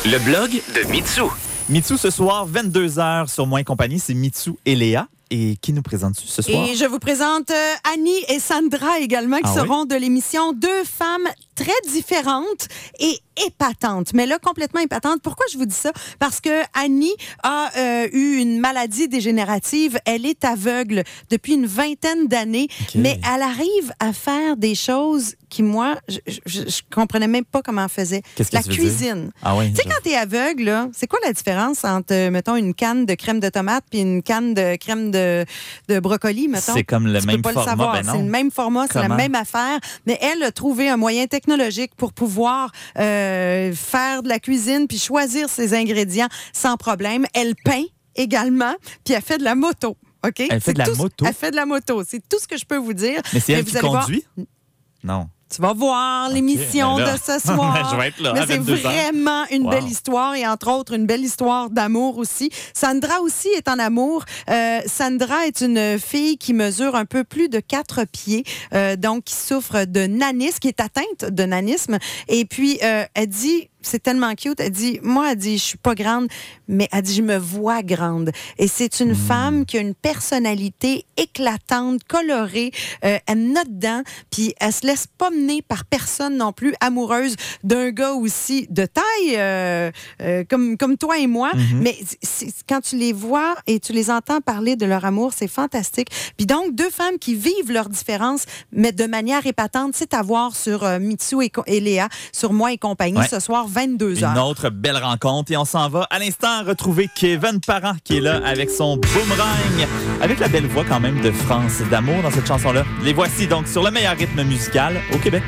Le blog de Mitsou. Mitsou, ce soir, 22h sur Moi et compagnie, c'est Mitsou et Léa. Et qui nous présente-tu ce soir? Et je vous présente Annie et Sandra également, qui seront de l'émission. Deux femmes très différentes et épatantes. Mais là, complètement épatantes. Pourquoi je vous dis ça? Parce que Annie a eu une maladie dégénérative. Elle est aveugle depuis une vingtaine d'années. Okay. Mais elle arrive à faire des choses qui, moi, je comprenais même pas comment elle faisait. Qu'est-ce que la cuisine. Ah oui, tu sais, quand t'es aveugle, là, c'est quoi la différence entre, mettons, une canne de crème de tomate puis une canne de crème de brocoli, mettons? C'est comme le tu même peux pas format. le savoir. Ben non. C'est le même format, c'est la même affaire. Mais elle a trouvé un moyen technologique pour pouvoir faire de la cuisine puis choisir ses ingrédients sans problème. Elle peint également, puis elle fait de la moto. OK? Elle fait de la moto? Elle fait de la moto. C'est tout ce que je peux vous dire. Mais c'est elle qui conduit? Non. Tu vas voir l'émission de ce soir. Je vais être là. Mais c'est vraiment une belle histoire et entre autres une belle histoire d'amour aussi. Sandra aussi est en amour. Sandra est une fille qui mesure un peu plus de 4 pieds, donc qui souffre de nanisme, qui est atteinte de nanisme. Et puis, elle dit... C'est tellement cute. Elle dit, je suis pas grande, mais elle dit, je me vois grande. Et c'est une femme qui a une personnalité éclatante, colorée. Elle note dedans, puis elle se laisse pas mener par personne non plus, amoureuse d'un gars aussi de taille, comme toi et moi. Mais quand tu les vois et tu les entends parler de leur amour, c'est fantastique. Puis donc, deux femmes qui vivent leurs différences, mais de manière épatante, c'est à voir sur Mitsou et Léa, sur Moi et compagnie, ce soir, 22h. Une autre belle rencontre. Et on s'en va à l'instant retrouver Kevin Parent qui est là avec son boomerang, avec la belle voix quand même de France d'amour dans cette chanson-là. Les voici donc sur le meilleur rythme musical au Québec.